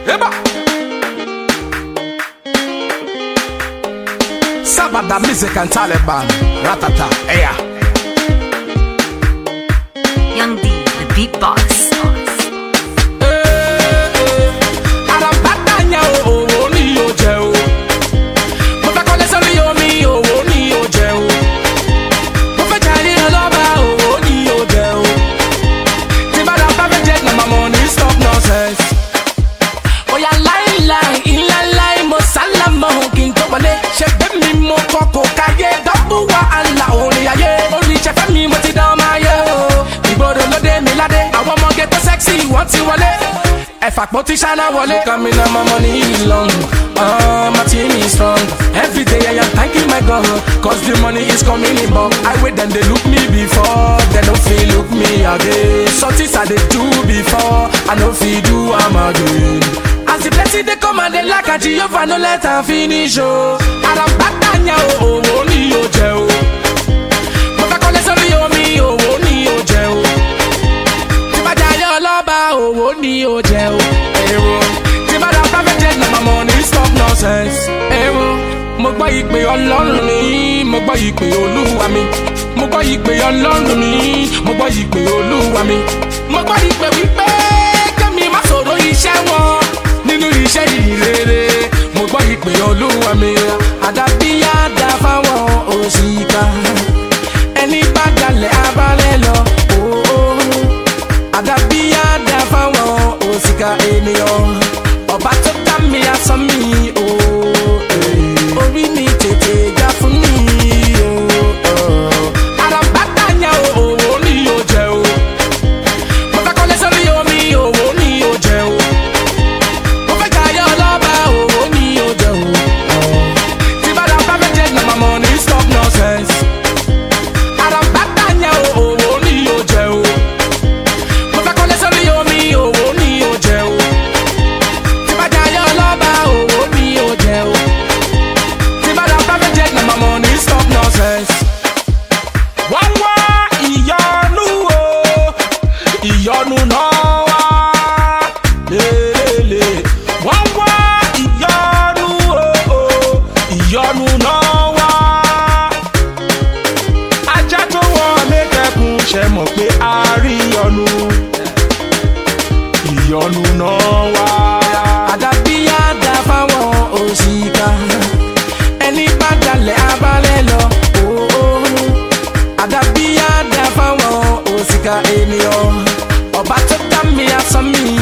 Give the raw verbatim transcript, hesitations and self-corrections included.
Eba. Sabada music and Taliban. Ratata. Eya. Young D, the beatbox. If I put it on a wallet, coming on my money long. Uh, my team is strong. Every day I am thanking my God, cause the money is coming in bulk. I wait then they look me before, they don't feel look me again. Something I they do before, I don't feel do I'm again. As the blessing they come and they like a Jehovah, no let them finish. Oh, and I'm back down now, oh, only oh, Joe. But I call it only oh, me, oh, only oh, Joe. Oh, ni o je o, ero. Tí bá da private jet na my money stop nonsense, ero. Mo gbọ́ ìpè Ọlọ́run mi, mo gbọ́ ìpè Olúwa mi. Mo gbọ́ ìpè Ọlọ́run mi, mo gbọ́ ìpè Olúwa mi. Mo gbọ́ ìpè wípé kẹ́mi má sọ̀rọ̀ iṣẹ́ wọn nínú iṣẹ́ ìrere. Mo gbọ́ ìpè Olúwa mi. Àdàbí àdá fáwọn òṣìkà. Ẹni bá dalẹ̀ abalẹ̀ lọ. Àdàbí àdá fáwọn òṣìkà ènìyàn. Ọba tó dá mi aṣọ mi o. Orí mi tètè já fún mi o. Àràbàtà yẹn o, owó ni yóò jẹ o. Mo fẹ́ kọ́lé sórí omi, owó ni yóò jẹ o. Mo fẹ́ jayé ọlọ́ba, owó ni yóò jẹ o. Tí bá dá private jet na my money stop nonsense. Àràbàtà yẹn o, owó ni yóò jẹ o. Ìyọnu náà wá lélele. Wọ́n wá ìyọnu o, ìyọnu náà wá. Ajá tó wọ́n mẹ́kẹ̀kùn ṣe mọ̀ pé a rí ìyọnu. Ìyọnu náà wá. Àdàbí àdá fáwọn òṣìkà. Ẹni bá dalẹ̀ abalẹ̀ lọ. Àdàbí àdá fáwọn òṣìkà ènìyàn. Ọba tó dá mi aṣọ mi